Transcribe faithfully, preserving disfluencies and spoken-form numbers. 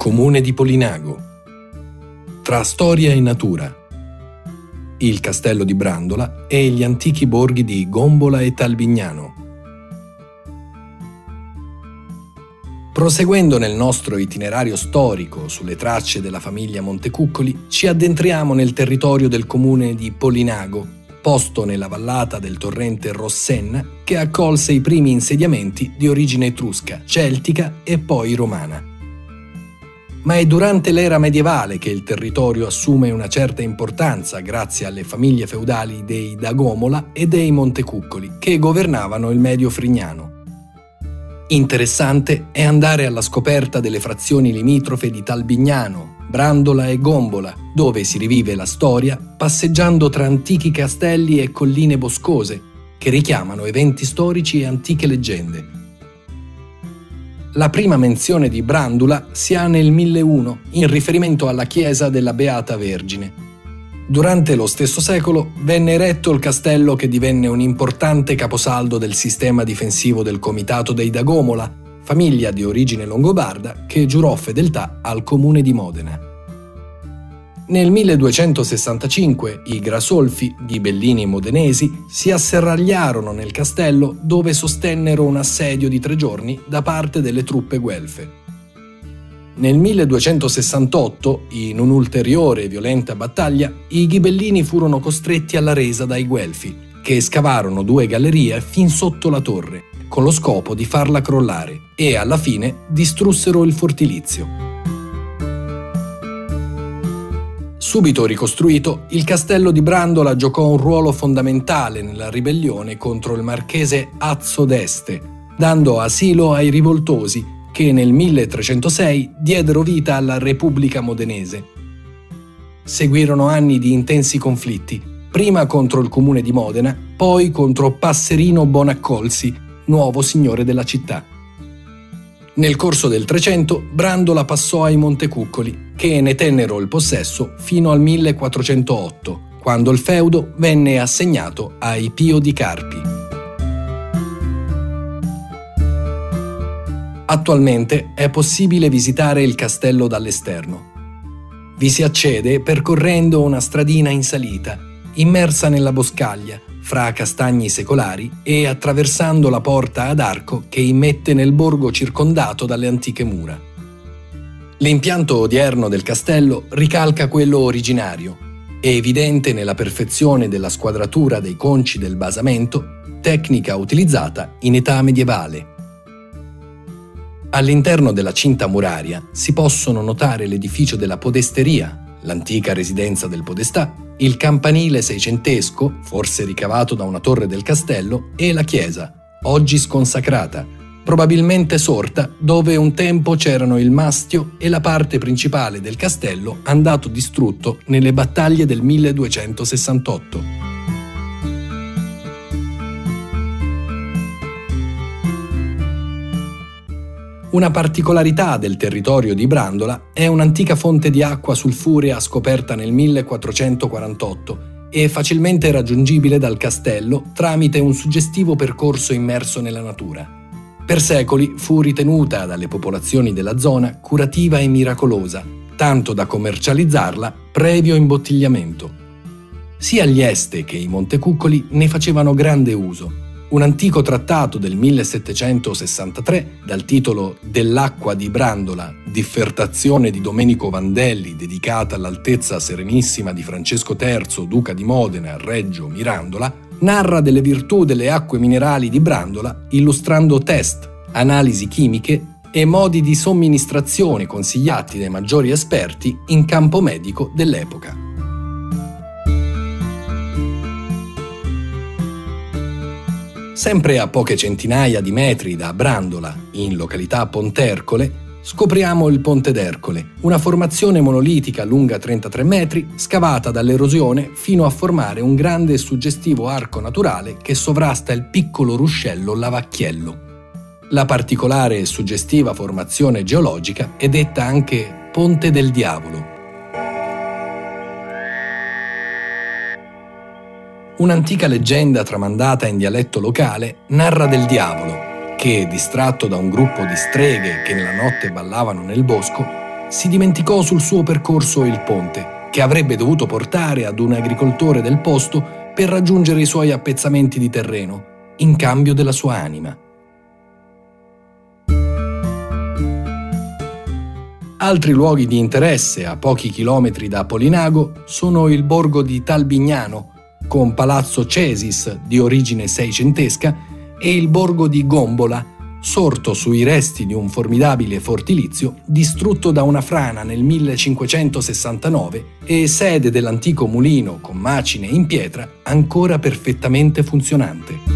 Comune di Polinago. Tra storia e natura. Il castello di Brandola e gli antichi borghi di Gombola e Talbignano. Proseguendo nel nostro itinerario storico sulle tracce della famiglia Montecuccoli, ci addentriamo nel territorio del comune di Polinago, posto nella vallata del torrente Rossenna, che accolse i primi insediamenti di origine etrusca, celtica e poi romana. Ma è durante l'era medievale che il territorio assume una certa importanza grazie alle famiglie feudali dei Dagomola e dei Montecuccoli, che governavano il Medio Frignano. Interessante è andare alla scoperta delle frazioni limitrofe di Talbignano, Brandola e Gombola, dove si rivive la storia passeggiando tra antichi castelli e colline boscose che richiamano eventi storici e antiche leggende. La prima menzione di Brandola si ha nel milleuno in riferimento alla chiesa della Beata Vergine. Durante lo stesso secolo venne eretto il castello che divenne un importante caposaldo del sistema difensivo del Comitato dei Dagomola, famiglia di origine longobarda che giurò fedeltà al comune di Modena. Nel milleduecentosessantacinque i Grasolfi, ghibellini modenesi, si asserragliarono nel castello dove sostennero un assedio di tre giorni da parte delle truppe guelfe. Nel milleduecentosessantotto, in un'ulteriore e violenta battaglia, i ghibellini furono costretti alla resa dai guelfi, che scavarono due gallerie fin sotto la torre, con lo scopo di farla crollare, e alla fine distrussero il fortilizio. Subito ricostruito, il castello di Brandola giocò un ruolo fondamentale nella ribellione contro il marchese Azzo d'Este, dando asilo ai rivoltosi che nel milletrecentosei diedero vita alla Repubblica Modenese. Seguirono anni di intensi conflitti, prima contro il comune di Modena, poi contro Passerino Bonaccolsi, nuovo signore della città. Nel corso del Trecento, Brandola passò ai Montecuccoli, che ne tennero il possesso fino al millequattrocentootto, quando il feudo venne assegnato ai Pio di Carpi. Attualmente è possibile visitare il castello dall'esterno. Vi si accede percorrendo una stradina in salita, immersa nella boscaglia, fra castagni secolari e attraversando la porta ad arco che immette nel borgo circondato dalle antiche mura. L'impianto odierno del castello ricalca quello originario, è evidente nella perfezione della squadratura dei conci del basamento, tecnica utilizzata in età medievale. All'interno della cinta muraria si possono notare l'edificio della podesteria, l'antica residenza del podestà, il campanile seicentesco, forse ricavato da una torre del castello, e la chiesa, oggi sconsacrata, probabilmente sorta dove un tempo c'erano il mastio e la parte principale del castello andato distrutto nelle battaglie del milleduecentosessantotto. Una particolarità del territorio di Brandola è un'antica fonte di acqua sulfurea scoperta nel millequattrocentoquarantotto e facilmente raggiungibile dal castello tramite un suggestivo percorso immerso nella natura. Per secoli fu ritenuta dalle popolazioni della zona curativa e miracolosa, tanto da commercializzarla previo imbottigliamento. Sia gli Este che i Montecuccoli ne facevano grande uso. Un antico trattato del millesettecentosessantatré, dal titolo Dell'acqua di Brandola, dissertazione di Domenico Vandelli dedicata all'Altezza Serenissima di Francesco terzo, duca di Modena, Reggio, Mirandola, narra delle virtù delle acque minerali di Brandola, illustrando test, analisi chimiche e modi di somministrazione consigliati dai maggiori esperti in campo medico dell'epoca. Sempre a poche centinaia di metri da Brandola, in località Pontercole, scopriamo il Ponte d'Ercole, una formazione monolitica lunga trentatré metri, scavata dall'erosione fino a formare un grande e suggestivo arco naturale che sovrasta il piccolo ruscello Lavacchiello. La particolare e suggestiva formazione geologica è detta anche Ponte del Diavolo. Un'antica leggenda tramandata in dialetto locale narra del diavolo che, distratto da un gruppo di streghe che nella notte ballavano nel bosco, si dimenticò sul suo percorso il ponte, che avrebbe dovuto portare ad un agricoltore del posto per raggiungere i suoi appezzamenti di terreno, in cambio della sua anima. Altri luoghi di interesse a pochi chilometri da Polinago sono il borgo di Talbignano, con Palazzo Cesis di origine seicentesca, e il borgo di Gombola, sorto sui resti di un formidabile fortilizio distrutto da una frana nel millecinquecentosessantanove e sede dell'antico mulino con macine in pietra ancora perfettamente funzionante.